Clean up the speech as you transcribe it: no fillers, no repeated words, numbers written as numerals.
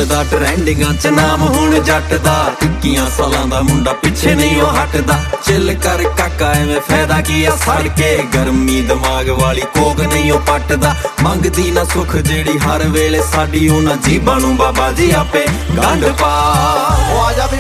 ਚੱਲਦਾ ਟਰੈਂਡਿੰਗਾਂ ਚ ਨਾਮ ਹੁਣ ਜੱਟ ਦਾ 21 ਸਾਲਾਂ ਦਾ ਮੁੰਡਾ ਪਿੱਛੇ ਨਹੀਂ ਉਹ ਹਟਦਾ ਚਿੱਲ ਕਰ ਕਾਕਾ ਐਵੇਂ ਫਾਇਦਾ ਕੀ ਆ ਸੜ ਕੇ ਗਰਮੀ ਦਿਮਾਗ ਵਾਲੀ ਕੋਕ ਨਹੀਂ ਉਹ ਪੱਟਦਾ ਮੰਗਦੀ ਨਾ ਸੁੱਖ ਜਿਹੜੀ ਹਰ ਵੇਲੇ ਸਾਡੀ ਉਹਨਾਂ ਜੀਬਾਂ ਨੂੰ ਬਾਬਾ ਜੀ ਆਪੇ ਗੰਢ ਪਾ ਉਹ ਆ ਜਾ ਵੀ